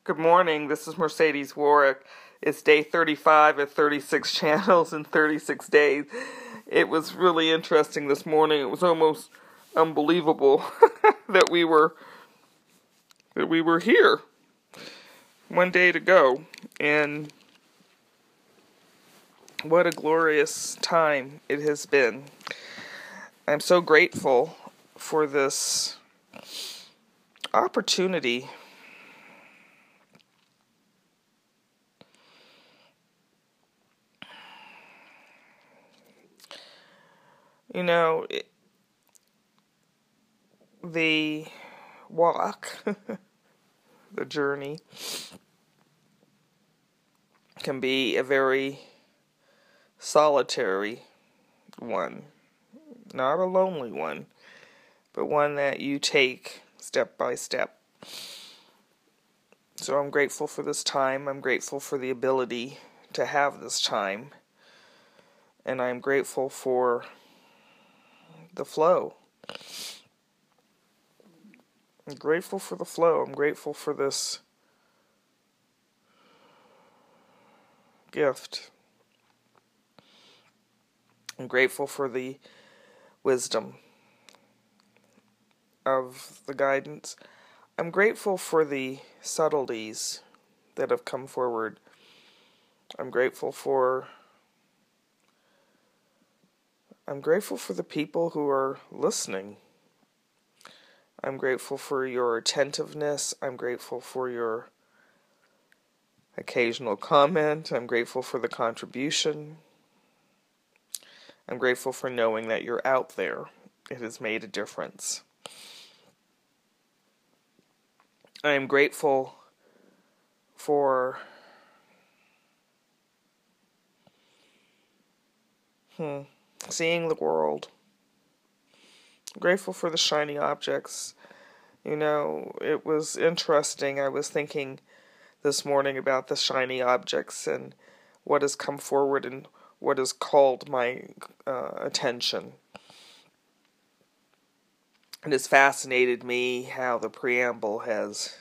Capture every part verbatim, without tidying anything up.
Good morning, this is Mercedes Warwick. It's day thirty-five of thirty-six channels in thirty-six days. It was really interesting this morning. It was almost unbelievable that we were that we were here. One day to go, and what a glorious time it has been. I'm so grateful for this opportunity You know, it, the walk, the journey, can be a very solitary one. Not a lonely one, but one that you take step by step. So I'm grateful for this time. I'm grateful for the ability to have this time. And I'm grateful for the flow. I'm grateful for the flow. I'm grateful for this gift. I'm grateful for the wisdom of the guidance. I'm grateful for the subtleties that have come forward. I'm grateful for I'm grateful for the people who are listening. I'm grateful for your attentiveness. I'm grateful for your occasional comment. I'm grateful for the contribution. I'm grateful for knowing that you're out there. It has made a difference. I am grateful for hmm, seeing the world. I'm grateful for the shiny objects. You know, it was interesting. I was thinking this morning about the shiny objects and what has come forward and what has called my uh, attention. It has fascinated me how the preamble has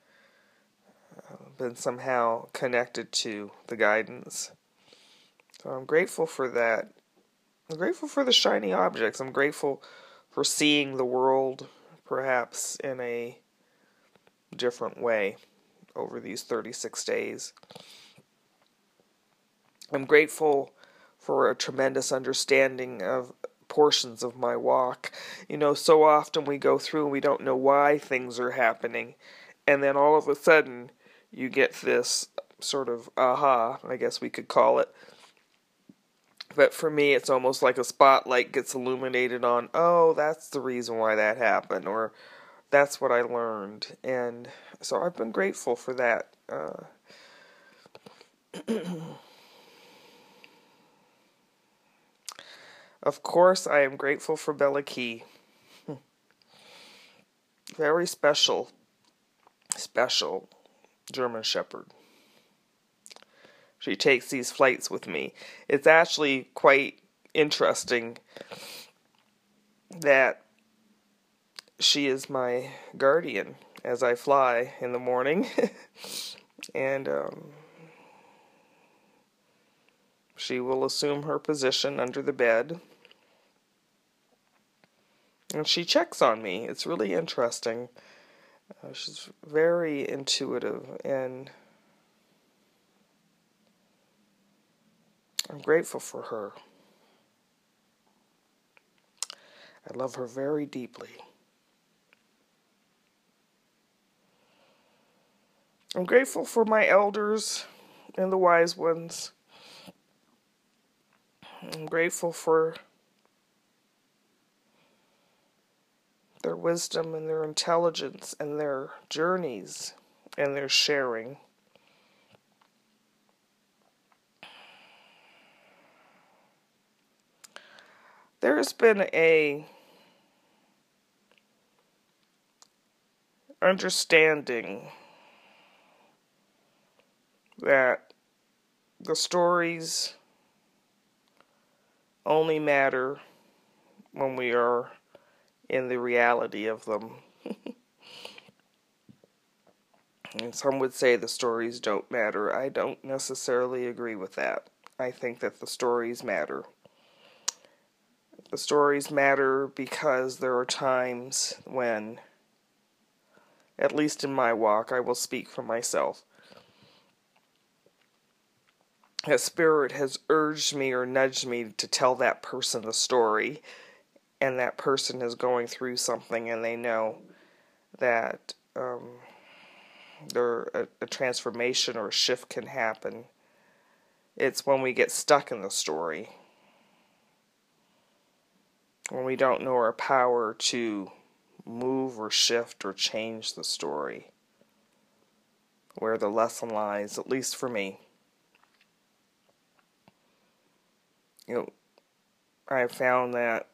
been somehow connected to the guidance. So I'm grateful for that. I'm grateful for the shiny objects. I'm grateful for seeing the world perhaps in a different way over these thirty-six days. I'm grateful for a tremendous understanding of portions of my walk. You know, so often we go through and we don't know why things are happening, and then all of a sudden you get this sort of aha, I guess we could call it. But for me, it's almost like a spotlight gets illuminated on, oh, that's the reason why that happened, or that's what I learned. And so I've been grateful for that. Uh, of course, I am grateful for Bella Key. Very special, special German Shepherd. She takes these flights with me. It's actually quite interesting that she is my guardian as I fly in the morning. and um, she will assume her position under the bed. And she checks on me. It's really interesting. Uh, she's very intuitive, and I'm grateful for her. I love her very deeply. I'm grateful for my elders and the wise ones. I'm grateful for their wisdom and their intelligence and their journeys and their sharing. There has been a understanding that the stories only matter when we are in the reality of them. And some would say the stories don't matter. I don't necessarily agree with that. I think that the stories matter. The stories matter because there are times when, at least in my walk, I will speak for myself, a spirit has urged me or nudged me to tell that person the story, and that person is going through something and they know that um, there a, a transformation or a shift can happen. It's when we get stuck in the story, when we don't know our power to move or shift or change the story, where the lesson lies, at least for me. You know, I have found that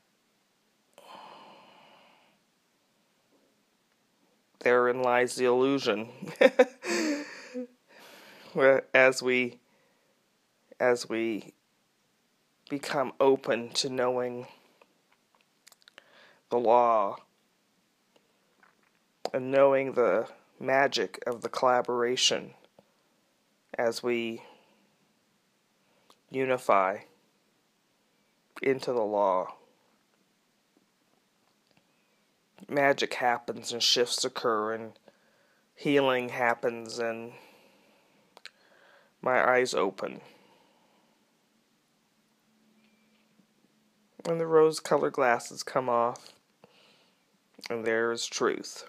therein lies the illusion. as we as we become open to knowing the law and knowing the magic of the collaboration, as we unify into the law, magic happens and shifts occur and healing happens and my eyes open. And the rose-colored glasses come off, and there is truth.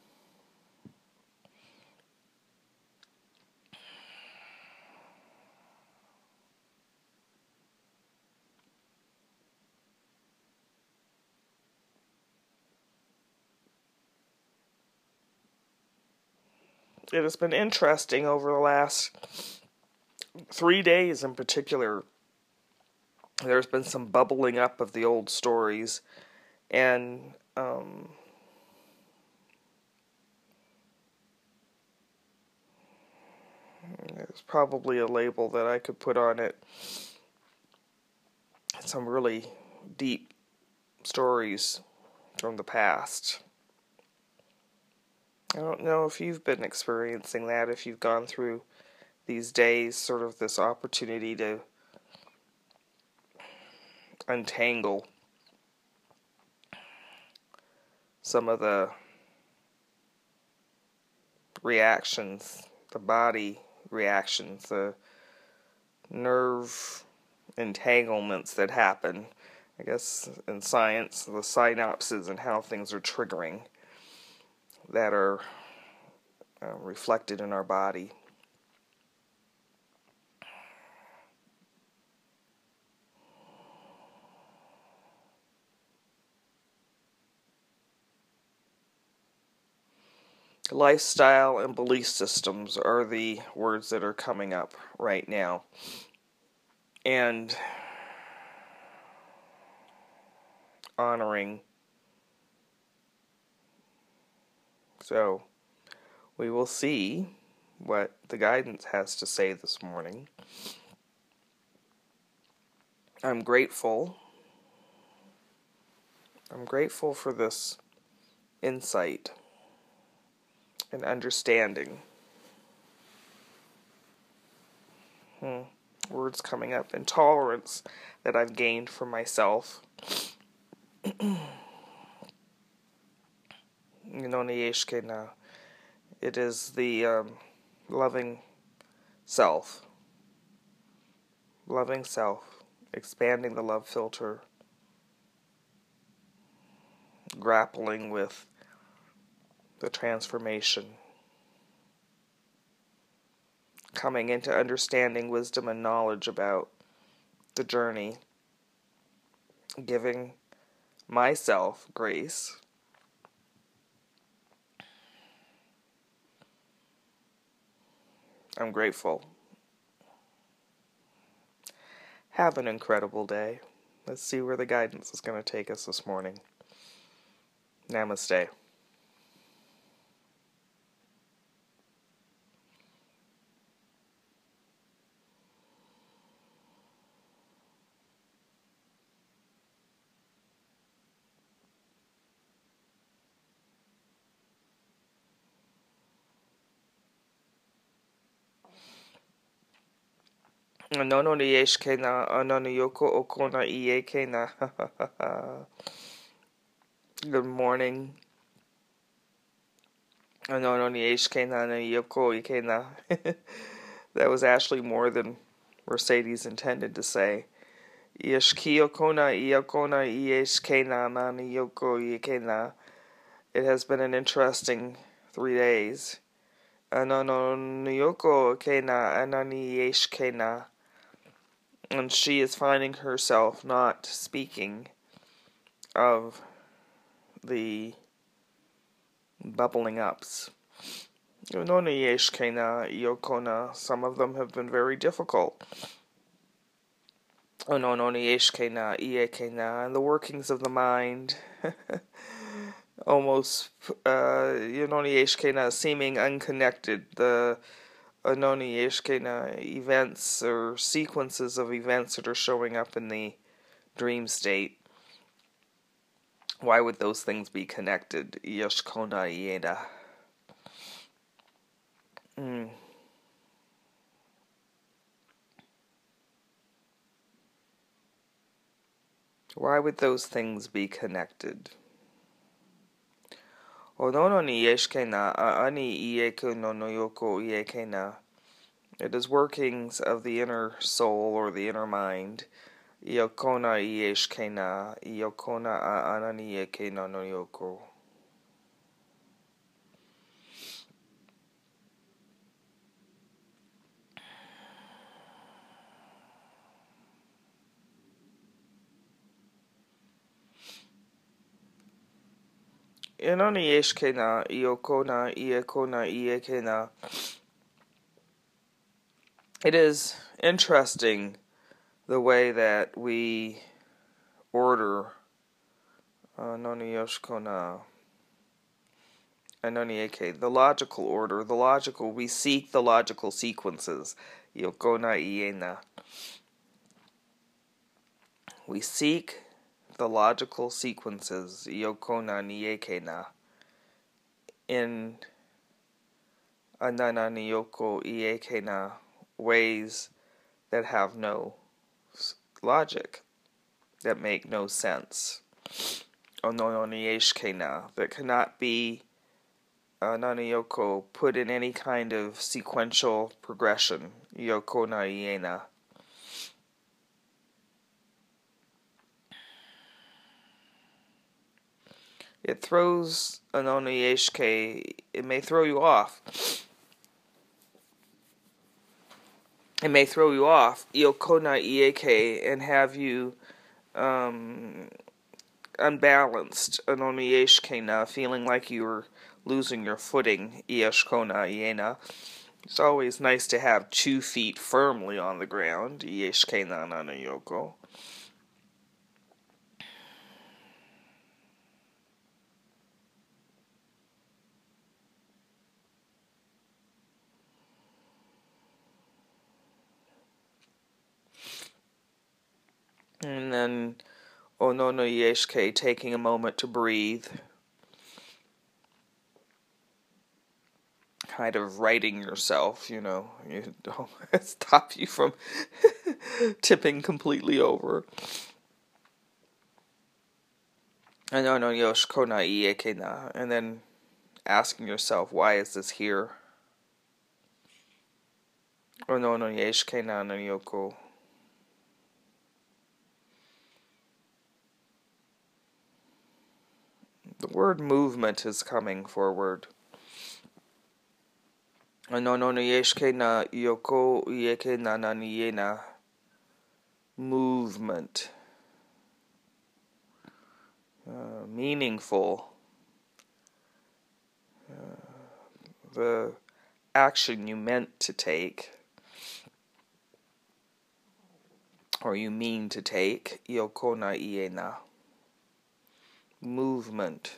It has been interesting over the last three days in particular. There's been some bubbling up of the old stories, and um, there's probably a label that I could put on it. Some really deep stories from the past. I don't know if you've been experiencing that, if you've gone through these days, sort of this opportunity to untangle some of the reactions, the body reactions, the nerve entanglements that happen, I guess in science, the synapses and how things are triggering that are uh, reflected in our body. Lifestyle and belief systems are the words that are coming up right now. And honoring. So we will see what the guidance has to say this morning. I'm grateful. I'm grateful for this insight and understanding. Hmm. Words coming up. And tolerance that I've gained for myself. Noniyeshkena. It is the um, loving self. Loving self. Expanding the love filter. Grappling with the transformation. Coming into understanding, wisdom, and knowledge about the journey. Giving myself grace. I'm grateful. Have an incredible day. Let's see where the guidance is going to take us this morning. Namaste. No no ni eshke na anani yoko okona ieke na. Good morning. No no ni eshke na na yoko ike na. That was actually more than Mercedes intended to say. Ieshki okona iokona ieshke na nani yoko ike na. It has been an interesting three days. Anono nyoko kena anani eshke na. And she is finding herself not speaking of the bubbling ups. Unoni yeshkena yokona, some of them have been very difficult. Unoni yeshkena iekena, and the workings of the mind, almost, uh, unoni yeshkena seeming unconnected. The Unoni yeshkena events or sequences of events that are showing up in the dream state. Why would those things be connected? Yeshkona ieda. Mm. Why would those things be connected? Onono ni yeshkena ani ieku no noyoko iekena. It is workings of the inner soul or the inner mind. Iokona ieshkena, iokona anani ieke no noyoko. Inoni yeshkena, iokona iekona iekena. It is interesting the way that we order uh, noni yoshkona and noni eke, the logical order, the logical, we seek the logical sequences. Yokona iena. We seek the logical sequences, yokona niekena, in anana niyoko iekena, ways that have no logic, that make no sense. Onoyonieshkena, that cannot be ananiyoko put in any kind of sequential progression. Yokona iena. It throws an oniyeshke, it may throw you off. It may throw you off, iokona ieke, and have you um, unbalanced, an oniyeshkena, feeling like you're losing your footing, ieshkona iena. It's always nice to have two feet firmly on the ground, ieshkena nanayoko. And then Onono Yeshke, taking a moment to breathe. Kind of righting yourself, you know. You don't stop you from tipping completely over. Onono Yoshkona Iekena. And then asking yourself, why is this here? Onono Yeshkena no Yoko. The word movement is coming forward. Anono yeshke na yoko yeke na naniena. Movement. Uh, meaningful. Uh, the action you meant to take, or you mean to take. Yoko na iena. Movement.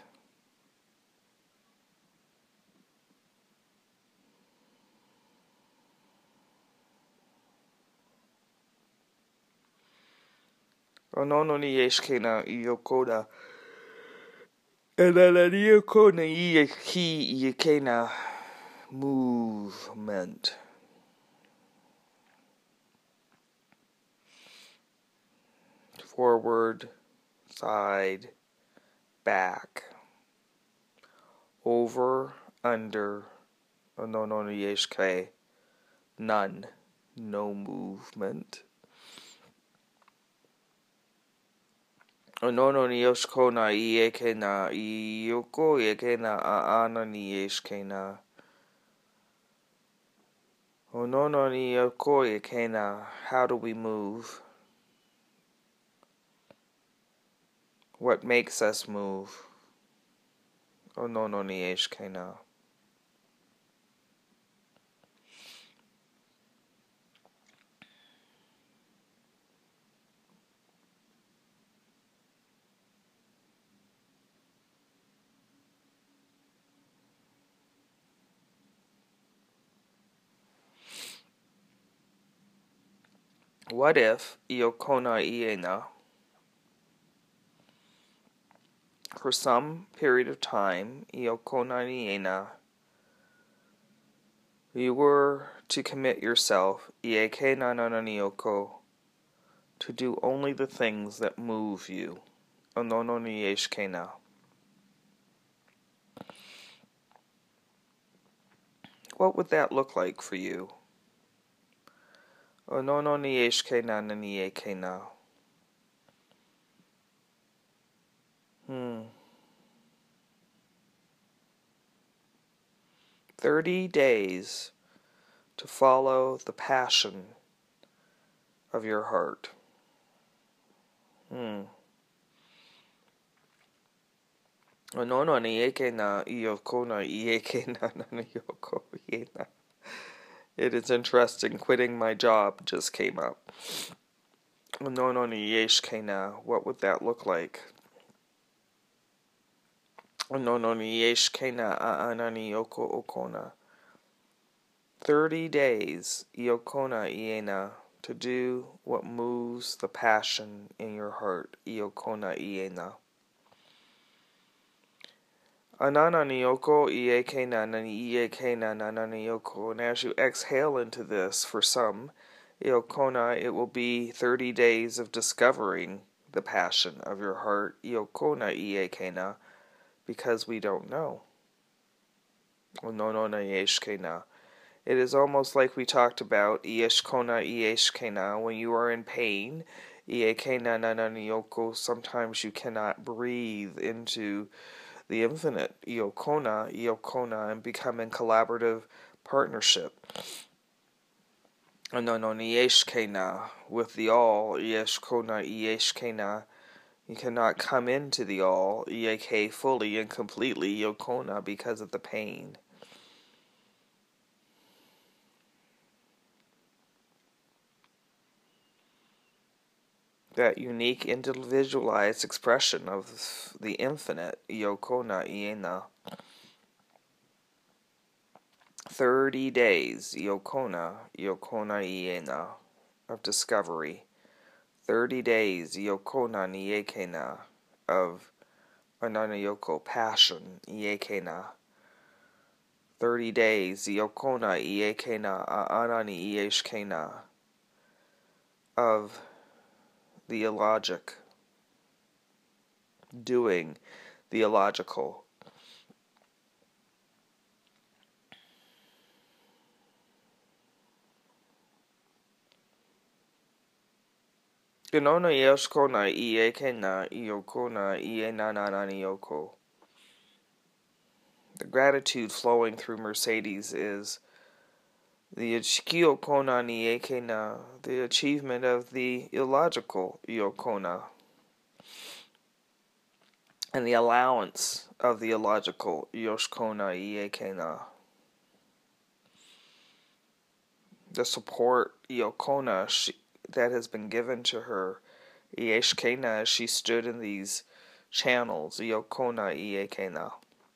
Onono ni yeshke na yokoda. And then yoko na yeki yekena. Movement. forward, side, back, over, under, Onono no Yeshke, none, no movement. Onono ni Yoshko na Ieke na Iyoko Ieke na Aana ni Yeshke na. Onono ni Yoko Ieke na. How do we move? What makes us move? Onono ni Yeshke na. What if Iokona Iena, for some period of time, Iokona Iena, you were to commit yourself, Ieke na na nioko, to do only the things that move you, Onono ni Yeshke na. What would that look like for you? Onono ni Yeshke na na ni Ieke na. Hmm. Thirty days to follow the passion of your heart. Hmm. Onono ni Ieke na Ioko na Ieke na na Ioko Iena. It is interesting, quitting my job just came up. Onono ni Yeshke na. What would that look like? Onono ni Yeshke na Aana ni Ioko Okona. Thirty days, Iokona Iena, to do what moves the passion in your heart, Iokona Iena. Anana nioko ieke na na ieke na na na nioko. And as you exhale into this, for some, Iokona, it will be thirty days of discovering the passion of your heart, Iokona ieke na, because we don't know. Onono na Yeshke na. It is almost like we talked about Ieshkona Ieshke na, when you are in pain, Ieke na na na nioko, sometimes you cannot breathe into the infinite, Iokona, Iokona, and become in collaborative partnership. Onono ni Yeshke na, with the all, Ieshkona Ieshke na, you cannot come into the all, Ieke, fully and completely, Iokona, because of the pain. That unique individualized expression of the infinite, Iokona Iena. Thirty days, Iokona, Iokona Iena, of discovery. Thirty days, Iokona Niekena, of Ananayoko, passion, Iekena. Thirty days, Iokona Iekena, Anani Ieshkena, of the illogic, doing the illogical. Inona Yoshkona Iekena Iokona Ienanananioko. The gratitude flowing through Mercedes is the Ichikiyokona Niekena, the achievement of the illogical Iokona, and the allowance of the illogical Yoshkona Iekena. The support Iokona she, that has been given to her, Ieshkena, as she stood in these channels, Iokona Iekena.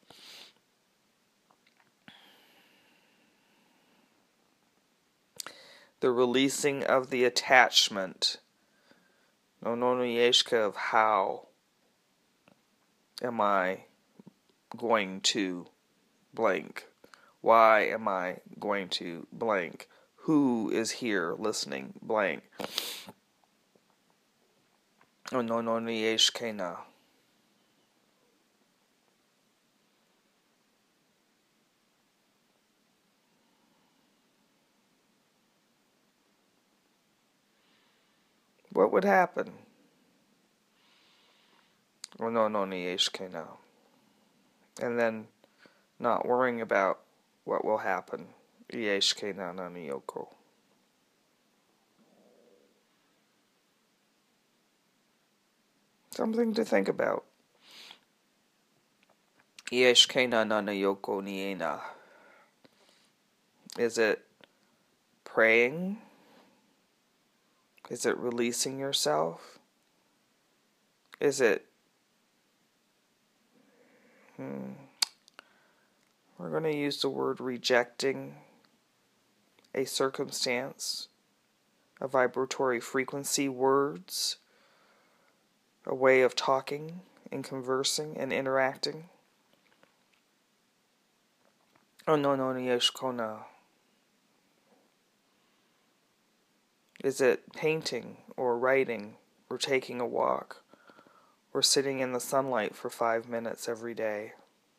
The releasing of the attachment, Nonono Yeshka, of how am I going to blank? Why am I going to blank? Who is here listening blank? Ono no ni eshkena. What would happen? Ono no ni eshkena. And then not worrying about what will happen. Ieshkena na ni yoko. Something to think about. Ieshkena na na yoko niena. Is it praying? Is it releasing yourself? Is it... Hmm, we're going to use the word rejecting a circumstance, a vibratory frequency, words, a way of talking and conversing and interacting. Oh no no ni eshkona. Is it painting or writing or taking a walk or sitting in the sunlight for five minutes every day?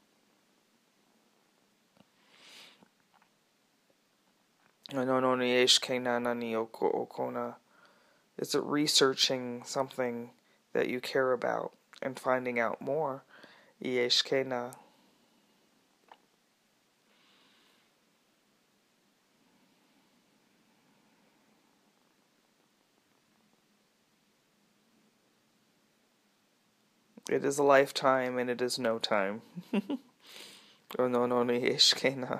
Oh no no ni eshkena na ni oko okona. Is it researching something that you care about and finding out more? Ieshkena. It is a lifetime and it is no time. Oh no no ni eshkena.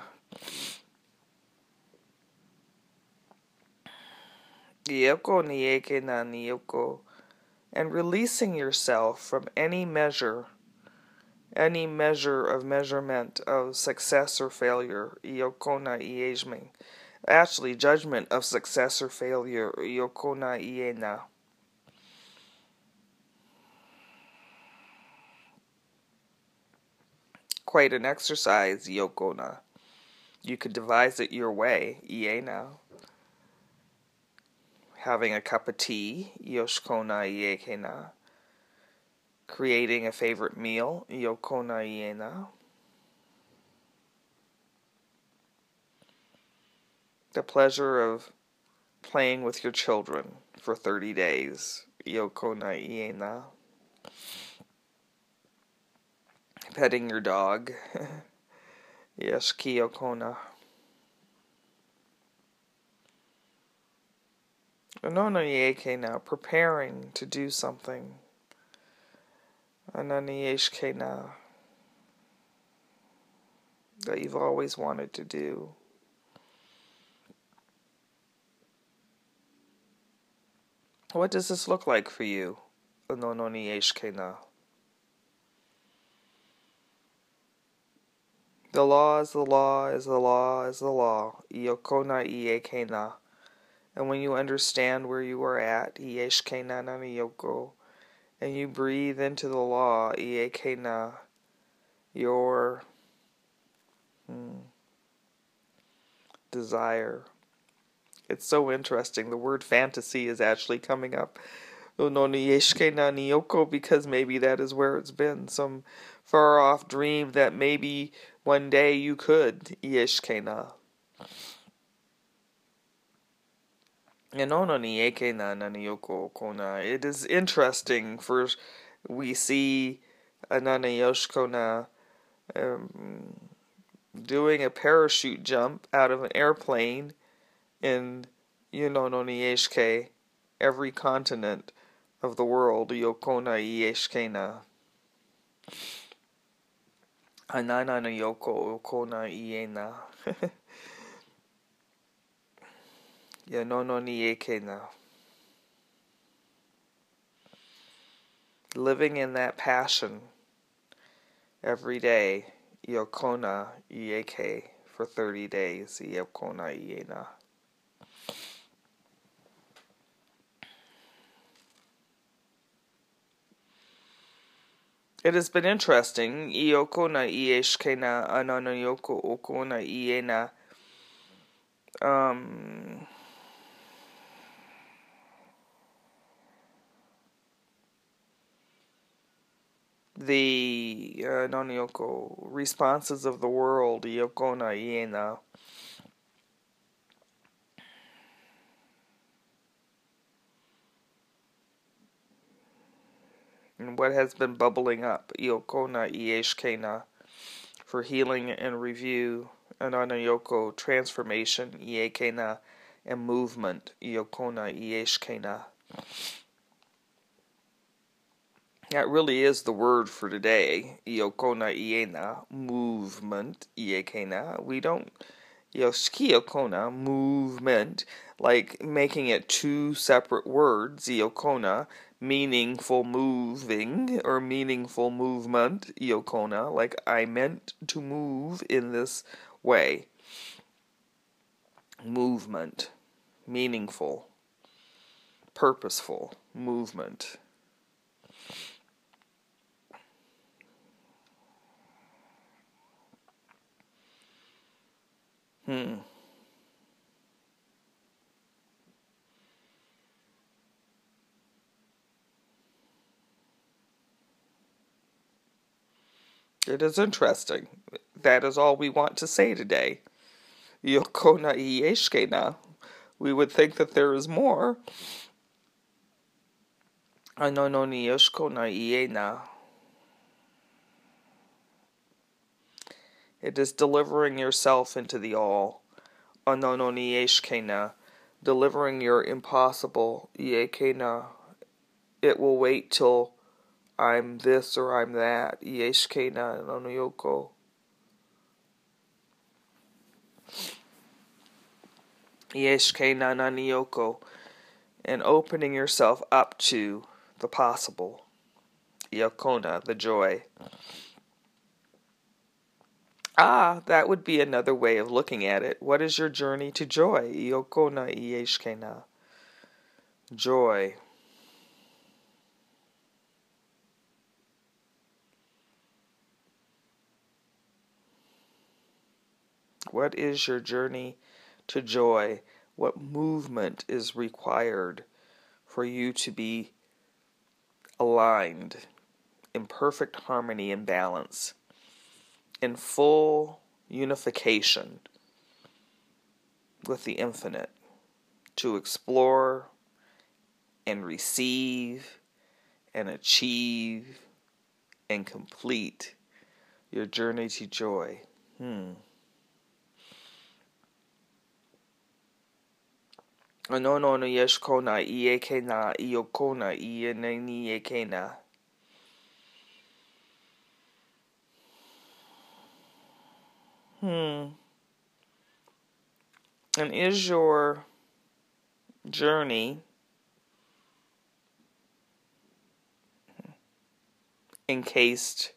Yoko ni ekena ni yoko. And releasing yourself from any measure, any measure of measurement of success or failure. Yokona iejming. Actually, judgment of success or failure. Yokona iena. Quite an exercise, yokona. You could devise it your way, iena. Having a cup of tea, yoshkona iekena. Creating a favorite meal, yokona iena. The pleasure of playing with your children for thirty days, yokona iena. Petting your dog, yes, kiyokona. Anonanieke now, preparing to do something. Ananieshke now, that you've always wanted to do. What does this look like for you? Anonieshke now. The law is the law is the law is the law. Iokona ieke na. And when you understand where you are at, ieshke na na yoko, and you breathe into the law, ieke na, your hmm, desire. It's so interesting. The word fantasy is actually coming up. Unoni ieshke na yoko, because maybe that is where it's been. Some far off dream that maybe one day you could ieshke na. It is interesting, for we see Anana Yoshkona um, doing a parachute jump out of an airplane in Yonononieshke, every continent of the world, Yokona Ieshkena. Anana Yoko Okona Iena. Yanononiekena. Living in that passion every day, Yokona Ieke, for thirty days, Yokona Iena. It has been interesting. Iokona Ieshkena Anana Yoko Okona Iena. Um... the uh, noniyoko responses of the world, Yokona Iena. And what has been bubbling up, Yokona Ieshkena, for healing and review, Ananayoko transformation, Iekena, and movement, Yokona Ieshkena. That really is the word for today, Iokona Iena, movement, Iekena. We don't, Yoshikiyokona, movement, like making it two separate words, Iokona, meaningful moving, or meaningful movement, Iokona, like I meant to move in this way. Movement, meaningful, purposeful movement. Hmm. It is interesting. That is all we want to say today. Yokona ieshkena. We would think that there is more. Anono ni yoshkona iena. It is delivering yourself into the all. Anono ni eshkena. Delivering your impossible. Iekena. It will wait till I'm this or I'm that. Ieshkena no yoko. Ieshkena naniyoko. And opening yourself up to the possible. Yokona, the joy. Ah, that would be another way of looking at it. What is your journey to joy? Yokona ieshkena. Joy. What is your journey to joy? What movement is required for you to be aligned, in perfect harmony and balance, in full unification with the infinite, to explore and receive and achieve and complete your journey to joy? Hmm. Anono no yeshkona iekena iokona ieneni iekena. Hmm. And is your journey encased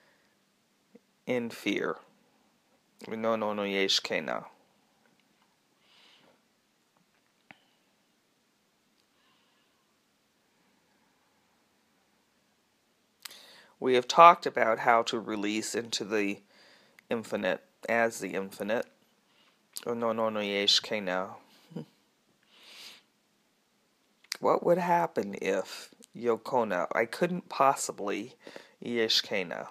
in fear? No, no, no, yeshkena. We have talked about how to release into the infinite as the infinite. Oh, no, no, no, yeshkena. What would happen if Yokona, I couldn't possibly yeshkena?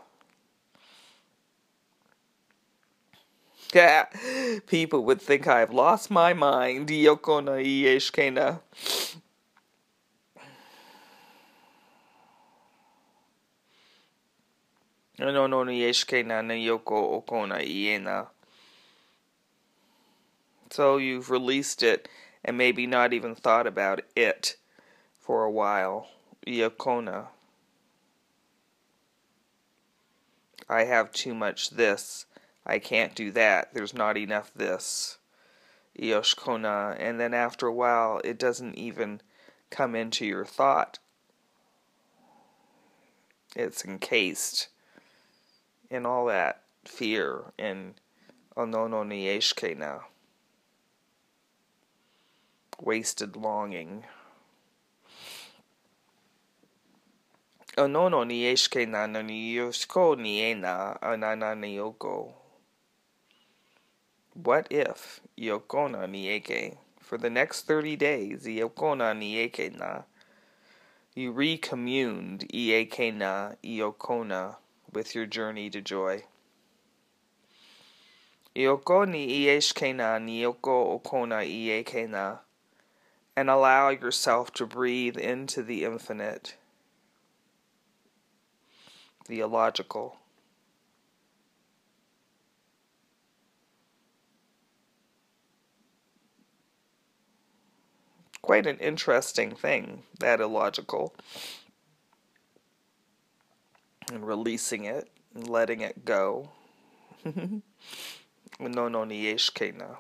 Yeah, people would think I've lost my mind. Yokona ieshkena. No, no, no, ieshkena na yoko okona iena. So you've released it and maybe not even thought about it for a while. Yokona. I have too much this. I can't do that. There's not enough this. Yoshkona. And then after a while, it doesn't even come into your thought. It's encased in all that fear and onono nieshkena. Wasted longing. Onono nieshkena no niyoshko niena anana niyoko. What if Yokona nieke? For the next thirty days, Yokona nieke na. You recommuned Iekena Iokona with your journey to joy. Ioko ni Ieshkena ni Ioko Okona Iekena. And allow yourself to breathe into the infinite, the illogical. Quite an interesting thing, that illogical. And releasing it, and letting it go. No no ni Ieshkena.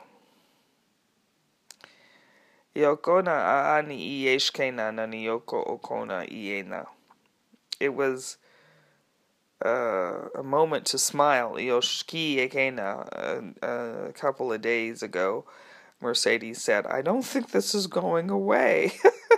Iokona aani Ieshkena na ni Ioko Okona Iena. It was uh, a moment to smile. Ioshki Ekena, a couple of days ago, Mercedes said, I don't think this is going away.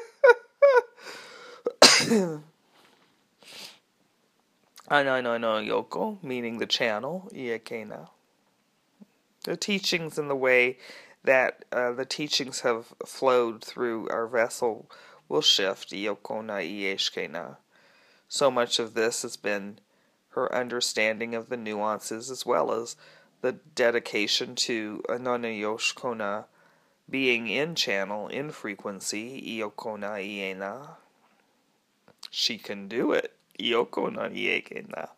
I know, no, no, Yoko, meaning the channel, Iekena. The teachings and the way that uh, the teachings have flowed through our vessel will shift, Iokona Ieshkena. So much of this has been her understanding of the nuances as well as the dedication to Anona Yoshkona being in channel, in frequency, Iokona Iena. She can do it. Iokona Iekena.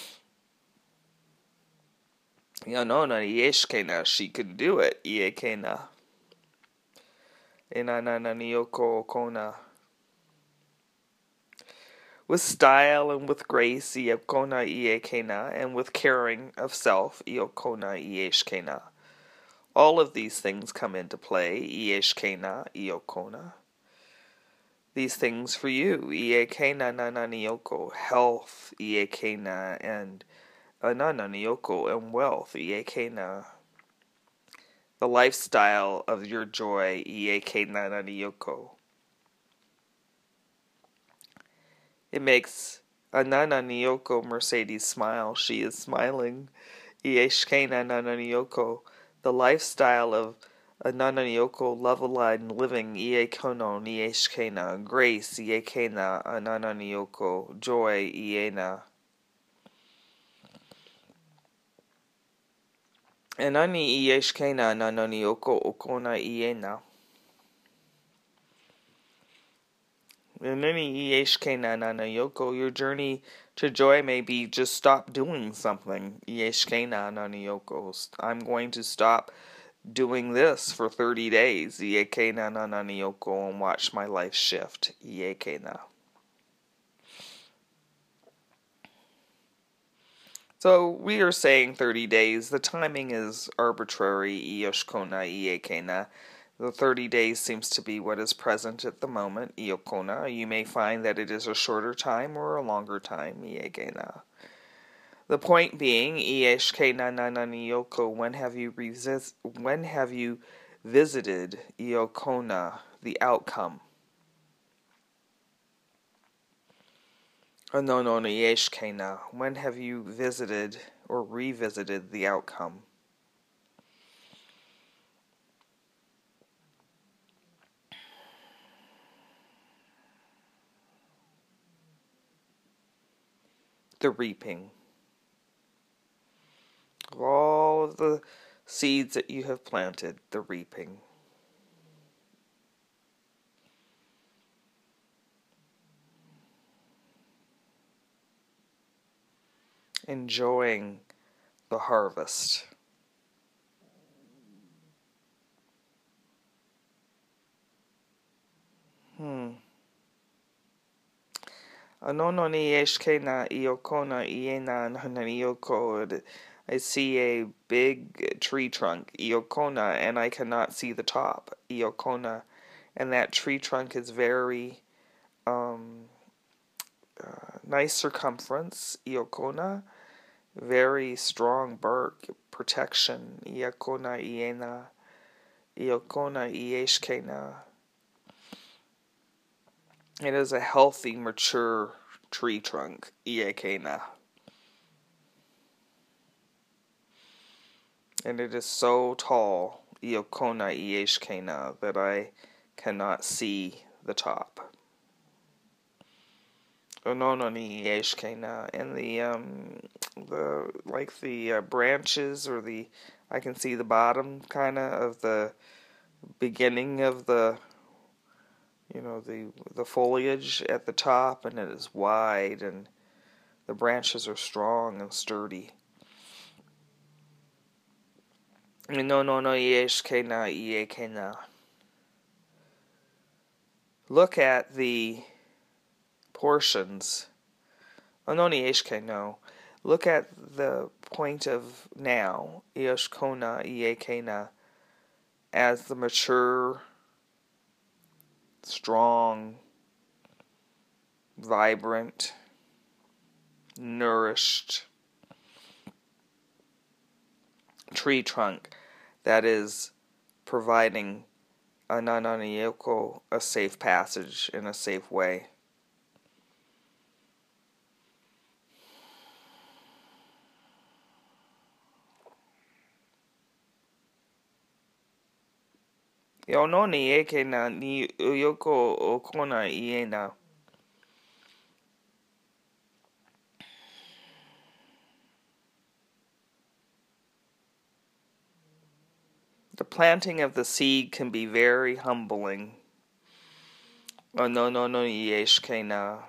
Yanona Ieshkena. She can do it. Iekena. Inanana Nioko Okona. With style and with grace, Iokona Iekena, and with caring of self, Iokona Ieshkena. All of these things come into play, Ieshkena, Iokona. These things for you, Iekena Nananioko, health, Iekena, and Anananioko, and wealth, Iekena. The lifestyle of your joy, Iekena Nananioko. It makes Anana Niyoko Mercedes smile. She is smiling. Ieshkena Nananioko. The lifestyle of Anana Niyoko, love-aligned living. Iekono Nieshkena. Grace. Iekena Anana Niyoko. Joy. Iena. Anani Ieshkena Nananioko Okona Iena. Your journey to joy may be just stop doing something. I'm going to stop doing this for thirty days. And watch my life shift. So we are saying thirty days. The timing is arbitrary. The thirty days seems to be what is present at the moment, Iokona. You may find that it is a shorter time or a longer time, Iegena. The point being, Ieshkena Nananioko, when have you resist, when have you visited Iokona, the outcome? Oh, no, no, no, Ieshkena. When have you visited or revisited the outcome? The reaping of all of the seeds that you have planted, the reaping. Enjoying the harvest. Hmm. Anono ni eshkena iokona iena nananioko. I see a big tree trunk, iokona, and I cannot see the top, iokona. And that tree trunk is very um, uh, nice circumference, iokona. Very strong bark, protection, iokona iena, iokona ieshkena. It is a healthy, mature tree trunk, Iekena. And it is so tall, Iokona Ieshkena, that I cannot see the top. Onono ni ieshkena, and the um the like the uh, branches or the I can see the bottom kind of of the beginning of the you know the the foliage at the top, and it is wide and the branches are strong and sturdy. No no no ieshkena iekena. Look at the portions. Ononi eshke no. Look at the point of now, Ioshkona Iekena, as the mature, strong, vibrant, nourished tree trunk that is providing Anananioko a safe passage in a safe way. Yononi eke na ni uyoko okona iena. The planting of the seed can be very humbling. Ononono ieshkena.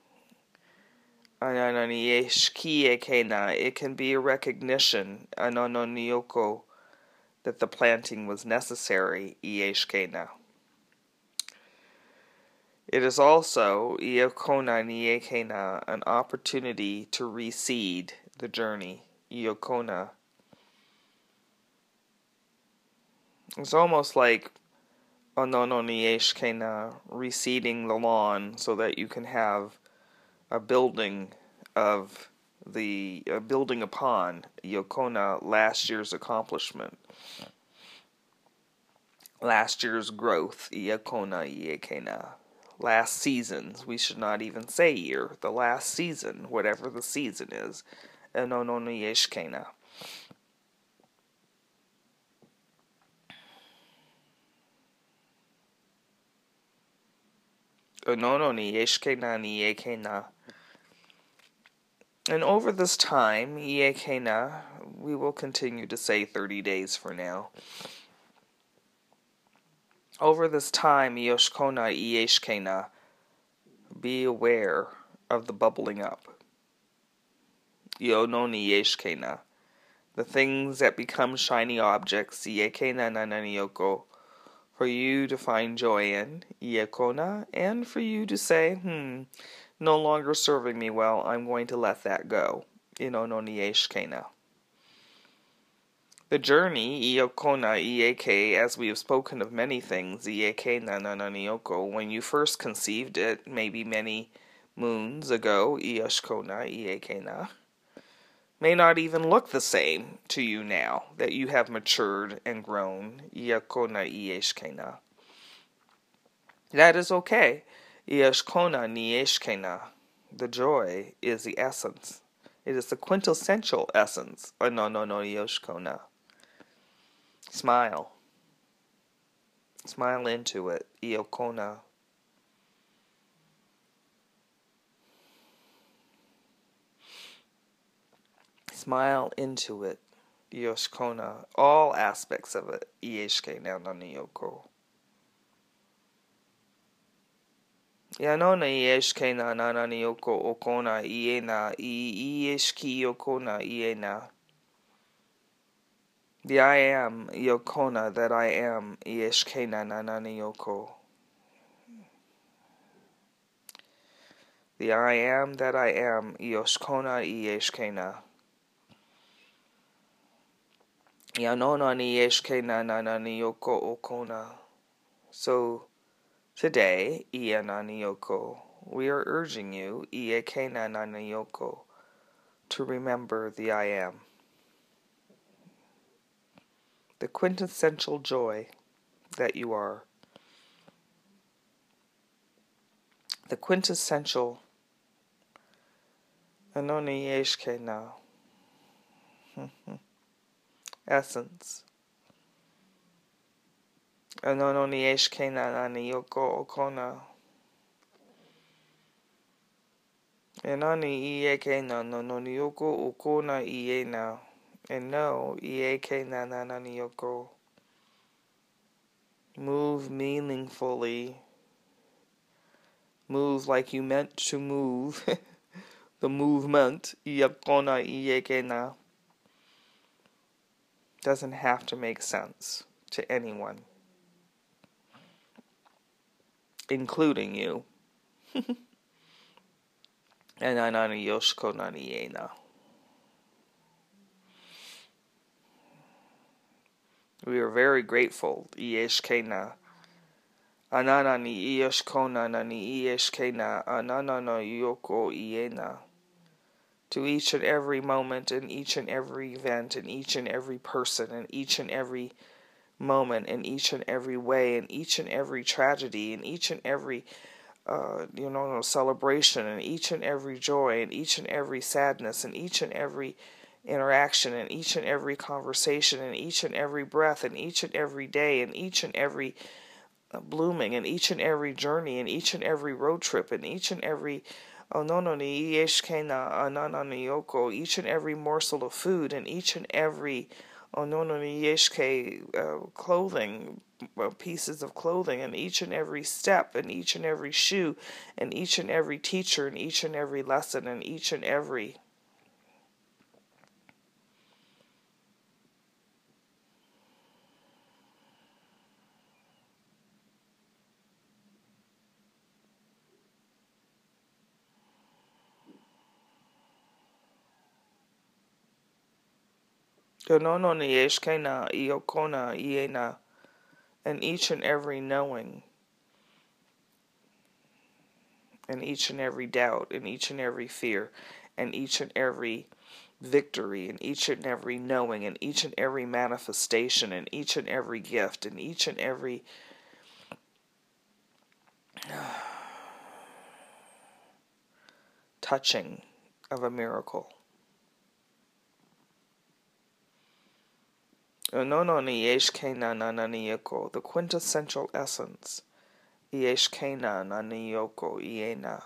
Ananani ieshkiekena. It can be a recognition, anononioko, that the planting was necessary, ieshkena. It is also, iokona niekena, an opportunity to reseed the journey, iokona. It's almost like onono nieshkena, reseeding the lawn so that you can have a building of the uh, building upon iokona last year's accomplishment. Last year's growth, iokona iekena. Last seasons, we should not even say year, the last season, whatever the season is, onono nieshkena. Onono nieshkena niekena. And over this time, iekena, we will continue to say thirty days for now. Over this time, Yoshkona ieshkena, be aware of the bubbling up. Yononi ieshkena, the things that become shiny objects, iekena nananioko, for you to find joy in, iekona, and for you to say, hmm, no longer serving me well, I'm going to let that go. Inononi ieshkena. The journey, iokona ieke, as we have spoken of many things, ieke nananioko, when you first conceived it, maybe many moons ago, ioshkona iekena, may not even look the same to you now that you have matured and grown, iokona ieshkena. That is okay. Ioshkona nieshkena. The joy is the essence. It is the quintessential essence. No, no, no, ioshkona. Smile. Smile into it. Iokona. Smile into it. Ioshkona. All aspects of it. Ieshke nananioko. Yanona ieshke nananioko okona iena. Ieshki okona iena. The I am, Iokona, that I am, Ieshkena nananioko. The I am that I am, Ioshkona Ieshkena. Yanona Nieshkena nananioko okona. So, today, Iananioko, we are urging you, Iekena nananioko, to remember the I am. The quintessential joy that you are. The quintessential Anoni Yeshkena essence. Anoni Yeshkena Nani Yoko Okona. And ani ie ke na no no nioko uko na ie na. And no, ie ke na na na nioko. Move meaningfully. Move like you meant to move. The movement, iakona iekena, doesn't have to make sense to anyone, including you. And anani yoshiko nani iena. We are very grateful, ieshkena. Ananani ieshkona nani ieshkena, ananana yoko iena. To each and every moment, in each and every event, in each and every person, in each and every moment, in each and every way, in each and every tragedy, in each and every uh, you know celebration, in each and every joy, in each and every sadness, in each and every interaction, in each and every conversation, in each and every breath, in each and every day, in each and every uh, blooming, in each and every journey, in each and every road trip, in each and every oh no no ni ieshkena anana ni yoko, each and every morsel of food, and each and every oh no no ni yeshke uh, clothing, uh, pieces of clothing, and each and every step, and each and every shoe, and each and every teacher, and each and every lesson, and each and every no no ni yeshkena iokona iena, and each and every knowing, and each and every doubt, and each and every fear, and each and every victory, and each and every knowing, and each and every manifestation, and each and every gift, and each and every touching of a miracle. Unono ni yeshkena nananioko, the quintessential essence. Yeshkena naniyoko iena.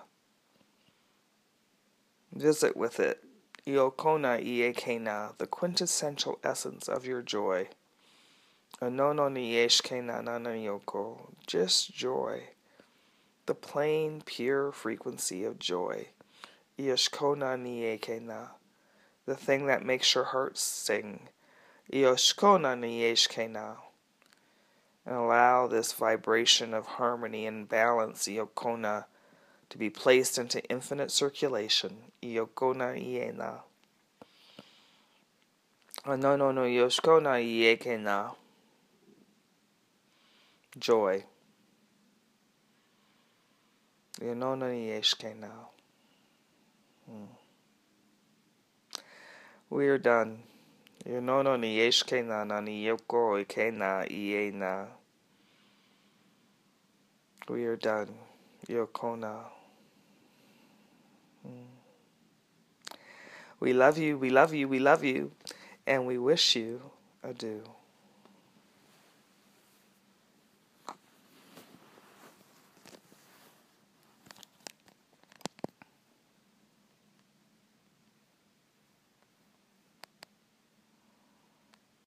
Visit with it. Iokona iekena, the quintessential essence of your joy. Unono ni yeshkena nananioko, just joy. The plain, pure frequency of joy. Yoshkona niekena, the thing that makes your heart sing. Yoshkona nieshkena, and allow this vibration of harmony and balance, Yokona, to be placed into infinite circulation. Yokona iena. No no no yoshkona iekena. Joy. Yonona nieshkena. We are done. Yonono ni yeshkena na ni yoko ikena iena. We are done. Yokona. We love you, we love you, we love you, and we wish you adieu.